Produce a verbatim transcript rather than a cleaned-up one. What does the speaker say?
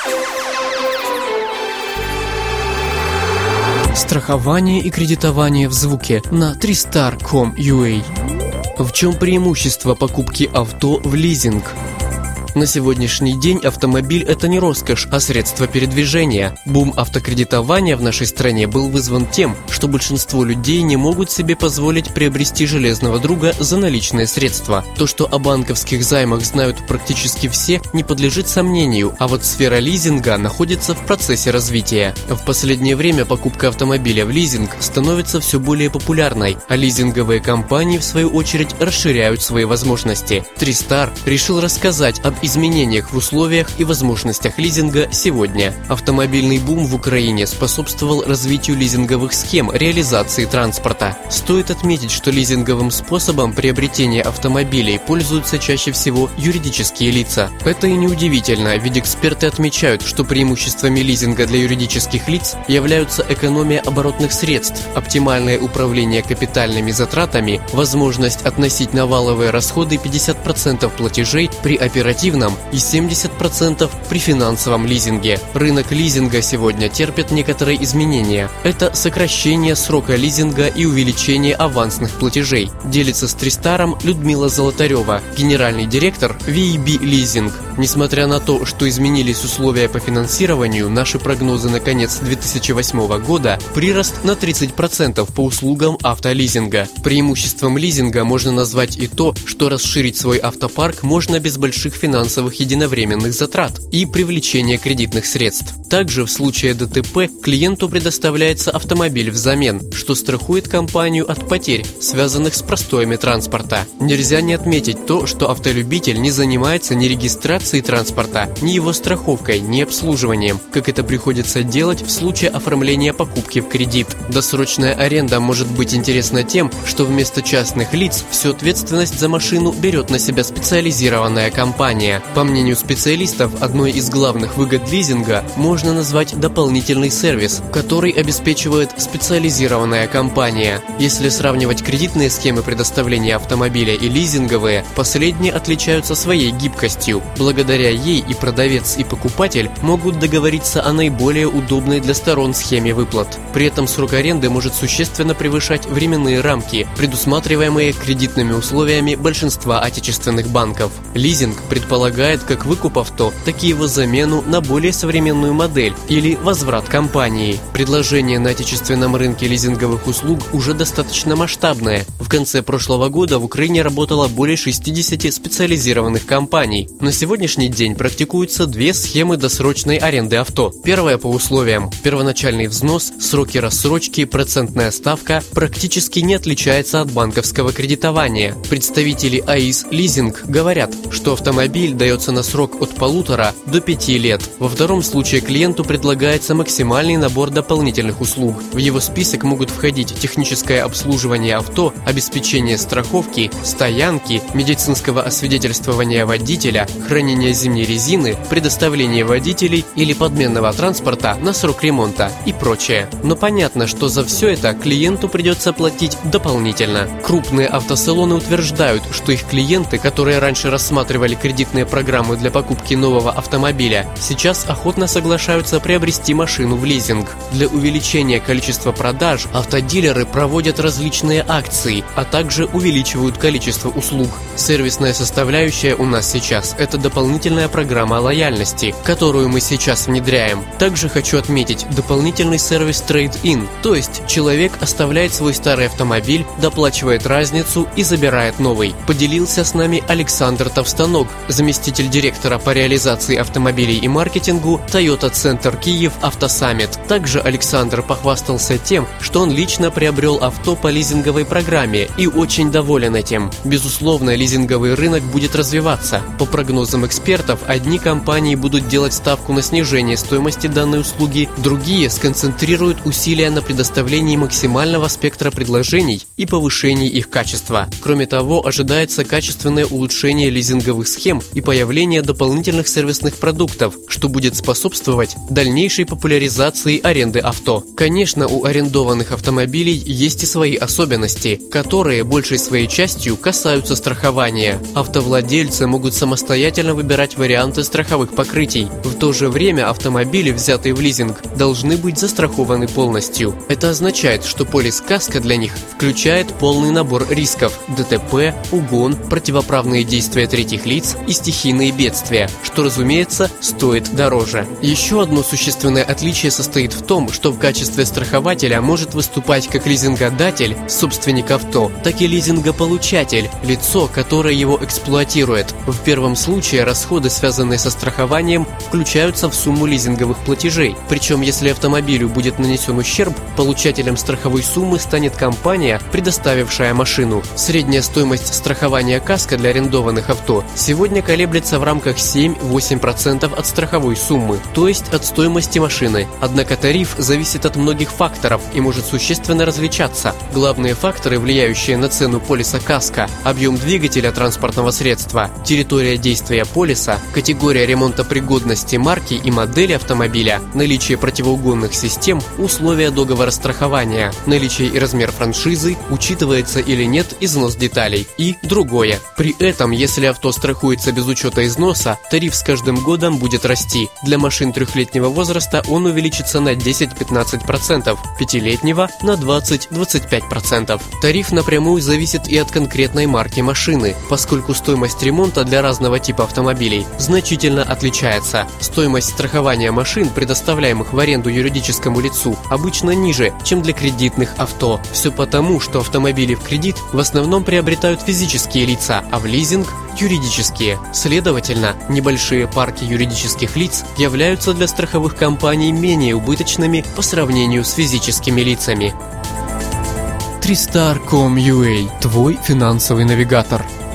Страхование и кредитование в звуке на три стар точка ком точка ю а. В чем преимущество покупки авто в лизинг? На сегодняшний день автомобиль – это не роскошь, а средство передвижения. Бум автокредитования в нашей стране был вызван тем, что большинство людей не могут себе позволить приобрести железного друга за наличные средства. То, что о банковских займах знают практически все, не подлежит сомнению, а вот сфера лизинга находится в процессе развития. В последнее время покупка автомобиля в лизинг становится все более популярной, а лизинговые компании, в свою очередь, расширяют свои возможности. три стар решил рассказать об изменениях в условиях и возможностях лизинга сегодня. Автомобильный бум в Украине способствовал развитию лизинговых схем реализации транспорта. Стоит отметить, что лизинговым способом приобретения автомобилей пользуются чаще всего юридические лица. Это и неудивительно, ведь эксперты отмечают, что преимуществами лизинга для юридических лиц являются экономия оборотных средств, оптимальное управление капитальными затратами, возможность относить на валовые расходы пятьдесят процентов платежей при оперативном и семьдесят процентов при финансовом лизинге. Рынок лизинга сегодня терпит некоторые изменения. Это сокращение срока лизинга и увеличение авансных платежей. Делится с три старом Людмила Золотарева, генеральный директор ви и би Leasing. Несмотря на то, что изменились условия по финансированию, наши прогнозы на конец две тысячи восьмого года – прирост на тридцать процентов по услугам автолизинга. Преимуществом лизинга можно назвать и то, что расширить свой автопарк можно без больших финансовых единовременных затрат и привлечения кредитных средств. Также в случае ДТП клиенту предоставляется автомобиль взамен, что страхует компанию от потерь, связанных с простоями транспорта. Нельзя не отметить то, что автолюбитель не занимается ни регистрацией транспорта, ни его страховкой, ни обслуживанием, как это приходится делать в случае оформления покупки в кредит. Досрочная аренда может быть интересна тем, что вместо частных лиц всю ответственность за машину берет на себя специализированная компания. По мнению специалистов, одной из главных выгод лизинга можно назвать дополнительный сервис, который обеспечивает специализированная компания. Если сравнивать кредитные схемы предоставления автомобиля и лизинговые, последние отличаются своей гибкостью. Благодаря ей и продавец, и покупатель могут договориться о наиболее удобной для сторон схеме выплат. При этом срок аренды может существенно превышать временные рамки, предусматриваемые кредитными условиями большинства отечественных банков. Лизинг предполагает как выкуп авто, так и его замену на более современную модель или возврат компании. Предложение на отечественном рынке лизинговых услуг уже достаточно масштабное. В конце прошлого года в Украине работало более шестидесяти специализированных компаний. На сегодняшний день практикуются две схемы досрочной аренды авто. Первая по условиям. Первоначальный взнос, сроки рассрочки, процентная ставка практически не отличается от банковского кредитования. Представители АИС Лизинг говорят, что автомобиль дается на срок от полутора до пяти лет. Во втором случае клиенту предлагается максимальный набор дополнительных услуг. В его список могут входить техническое обслуживание авто, обеспечение страховки, стоянки, медицинского освидетельствования водителя, хранение зимней резины, предоставление водителей или подменного транспорта на срок ремонта и прочее. Но понятно, что за все это клиенту придется платить дополнительно. Крупные автосалоны утверждают, что их клиенты, которые раньше рассматривали кредитные программы для покупки нового автомобиля, сейчас охотно соглашаются приобрести машину в лизинг. Для увеличения количества продаж автодилеры проводят различные акции, а также увеличивают количество услуг. Сервисная составляющая у нас сейчас – это дополнительная программа лояльности, которую мы сейчас внедряем. Также хочу отметить дополнительный сервис Trade-in, то есть человек оставляет свой старый автомобиль, доплачивает разницу и забирает новый. Поделился с нами Александр Товстоног, заместитель директора по реализации автомобилей и маркетингу Toyota Center Киев Автосаммит. Также Александр похвастался тем, что он лично приобрел авто по лизинговой программе и очень доволен этим. Безусловно, лизинговый рынок будет развиваться. По прогнозам экспертов, одни компании будут делать ставку на снижение стоимости данной услуги, другие сконцентрируют усилия на предоставлении максимального спектра предложений и повышении их качества. Кроме того, ожидается качественное улучшение лизинговых схем и появление дополнительных сервисных продуктов, что будет способствовать способствовать дальнейшей популяризации аренды авто. Конечно, у арендованных автомобилей есть и свои особенности, которые большей своей частью касаются страхования. Автовладельцы могут самостоятельно выбирать варианты страховых покрытий. В то же время автомобили, взятые в лизинг, должны быть застрахованы полностью. Это означает, что полис КАСКО для них включает полный набор рисков – ДТП, угон, противоправные действия третьих лиц и стихийные бедствия, что, разумеется, стоит дороже. Еще одно существенное отличие состоит в том, что в качестве страхователя может выступать как лизингодатель, собственник авто, так и лизингополучатель, лицо, которое его эксплуатирует. В первом случае расходы, связанные со страхованием, включаются в сумму лизинговых платежей. Причем, если автомобилю будет нанесен ущерб, получателем страховой суммы станет компания, предоставившая машину. Средняя стоимость страхования КАСКО для арендованных авто сегодня колеблется в рамках семь-восемь процентов от страховой суммы, то есть от стоимости машины. Однако тариф зависит от многих факторов и может существенно различаться. Главные факторы, влияющие на цену полиса КАСКО: объем двигателя транспортного средства, территория действия полиса, категория ремонтопригодности марки и модели автомобиля, наличие противоугонных систем, условия договора страхования, наличие и размер франшизы, учитывается или нет износ деталей и другое. При этом, если авто страхуется без учета износа, тариф с каждым годом будет расти. Для машин трехлетнего возраста он увеличится на десять-пятнадцать процентов, пятилетнего на двадцать-двадцать пять процентов. Тариф напрямую зависит и от конкретной марки машины, поскольку стоимость ремонта для разного типа автомобилей значительно отличается. Стоимость страхования машин, предоставляемых в аренду юридическому лицу, обычно ниже, чем для кредитных авто. Все потому, что автомобили в кредит в основном приобретают физические лица, а в лизинг – юридические. Следовательно, небольшие парки юридических лиц являются для страховых компаний менее убыточными по сравнению с физическими лицами. три стар точка ком точка ю а – твой финансовый навигатор.